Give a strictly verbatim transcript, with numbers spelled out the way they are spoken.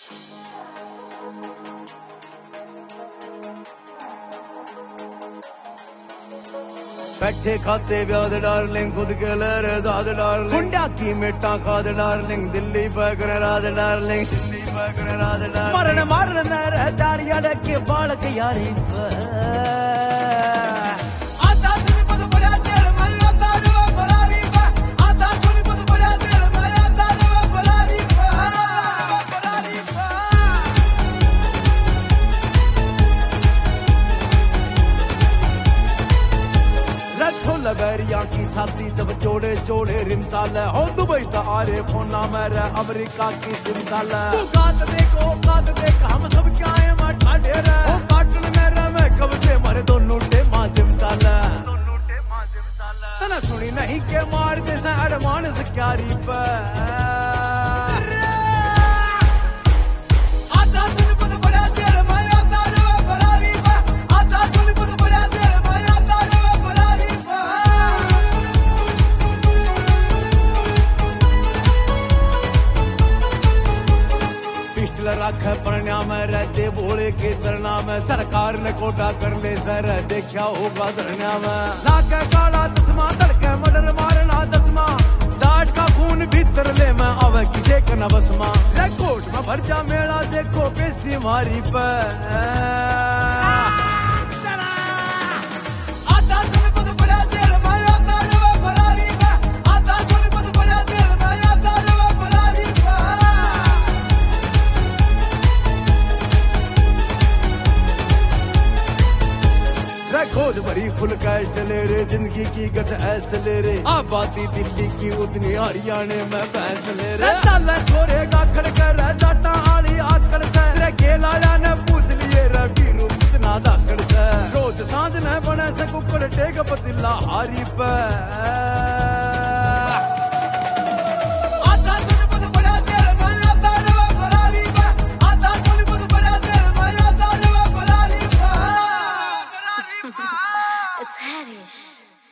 बैठे खाते ब्याज डार्लिंग खुद के लहरे दाद डार्लिंग गुंडा की मेटा खाद डार्लिंग दिल्ली पैकर राज डार्लिंग दिल्ली पैकर राज डार्लिंग मरन मरन रह दारिया के बालक यारी बैरिया की छाती जब जोड़े जोड़े रिमताल हो दुबई तो आरे फोना मेरा अमेरिका की सिमताल काट देखो काट देख हम सब क्या है माठा ढेरा ओ काटन मेरा मैं कब से मारे दोनों टे मां जिमताल दोनों टे मां जिमताल तना सुनी नहीं के मार दे से अरमान से क्यारी पे रख परण्या में रहते बोले के चरना में सरकार ने कोटा कर ले सर देखा होगा धरना में लाके काला चश्मा तड़के मर्डर मारना दसमा जाट का खून भीतर ले मैं आवे किसे का न बसमा कोट में भर जा मेला देखो पेशी मारी पे खोद भरी खुल कैश चले रे जिंदगी की गत ऐसे ले रे आबादी दिल्ली की उतनी हरियाणे में भैंस ले रे ताला छोरे गाखड़ कर जाटा आली आकड़ से रे गेला ने पूछ लिए रे वीरू कितना दाकड़ से रोज सांझ न बने से कुकड़ टेक पतिला हारी पे